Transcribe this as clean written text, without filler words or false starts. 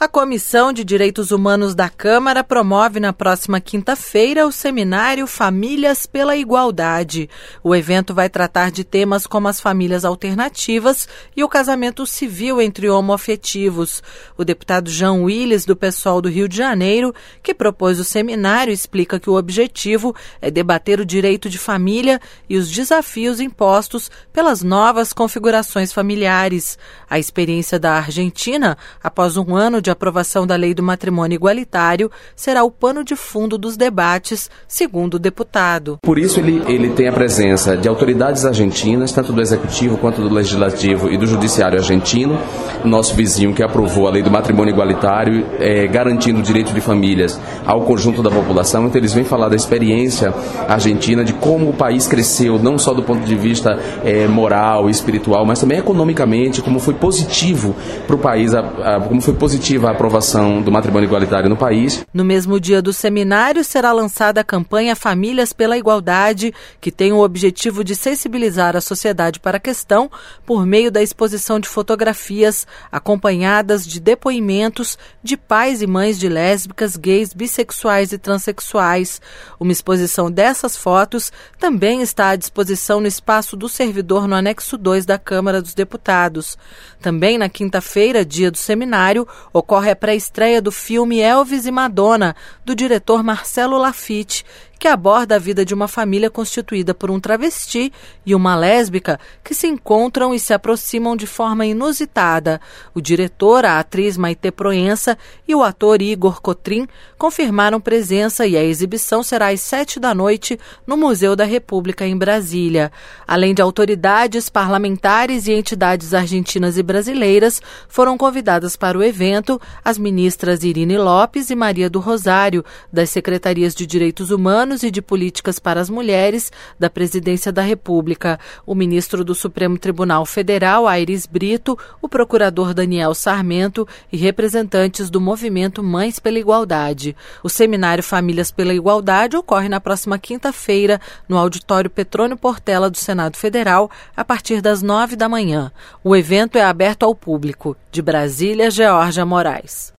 A Comissão de Direitos Humanos da Câmara promove na próxima quinta-feira o seminário Famílias pela Igualdade. O evento vai tratar de temas como as famílias alternativas e o casamento civil entre homoafetivos. O deputado Jean Willis, do PSOL do Rio de Janeiro, que propôs o seminário, explica que o objetivo é debater o direito de família e os desafios impostos pelas novas configurações familiares. A experiência da Argentina, após um ano de aprovação da Lei do Matrimônio Igualitário, será o pano de fundo dos debates, segundo o deputado. Por isso ele tem a presença de autoridades argentinas, tanto do Executivo quanto do Legislativo e do Judiciário argentino, nosso vizinho que aprovou a Lei do Matrimônio Igualitário, garantindo o direito de famílias ao conjunto da população. Então eles vêm falar da experiência argentina, de como o país cresceu, não só do ponto de vista moral e espiritual, mas também economicamente, como foi positivo para o país, como foi positiva a aprovação do matrimônio igualitário no país. No mesmo dia do seminário, será lançada a campanha Famílias pela Igualdade, que tem o objetivo de sensibilizar a sociedade para a questão por meio da exposição de fotografias acompanhadas de depoimentos de pais e mães de lésbicas, gays, bissexuais e transexuais. Uma exposição dessas fotos também está à disposição no espaço do servidor no anexo 2 da Câmara dos Deputados. Também na quinta-feira, dia do seminário, ocorre a pré-estreia do filme Elvis e Madonna, do diretor Marcelo Laffitte, que aborda a vida de uma família constituída por um travesti e uma lésbica que se encontram e se aproximam de forma inusitada. O diretor, a atriz Maite Proença e o ator Igor Cotrim confirmaram presença e a exibição será às 19h no Museu da República, em Brasília. Além de autoridades, parlamentares e entidades argentinas e brasileiras, foram convidadas para o evento as ministras Irine Lopes e Maria do Rosário, das Secretarias de Direitos Humanos e de Políticas para as Mulheres da Presidência da República, o ministro do Supremo Tribunal Federal, Aires Brito, o procurador Daniel Sarmento e representantes do movimento Mães pela Igualdade. O seminário Famílias pela Igualdade ocorre na próxima quinta-feira no auditório Petrônio Portela do Senado Federal, a partir das 9 da manhã. O evento é aberto ao público. De Brasília, Georgia Moraes.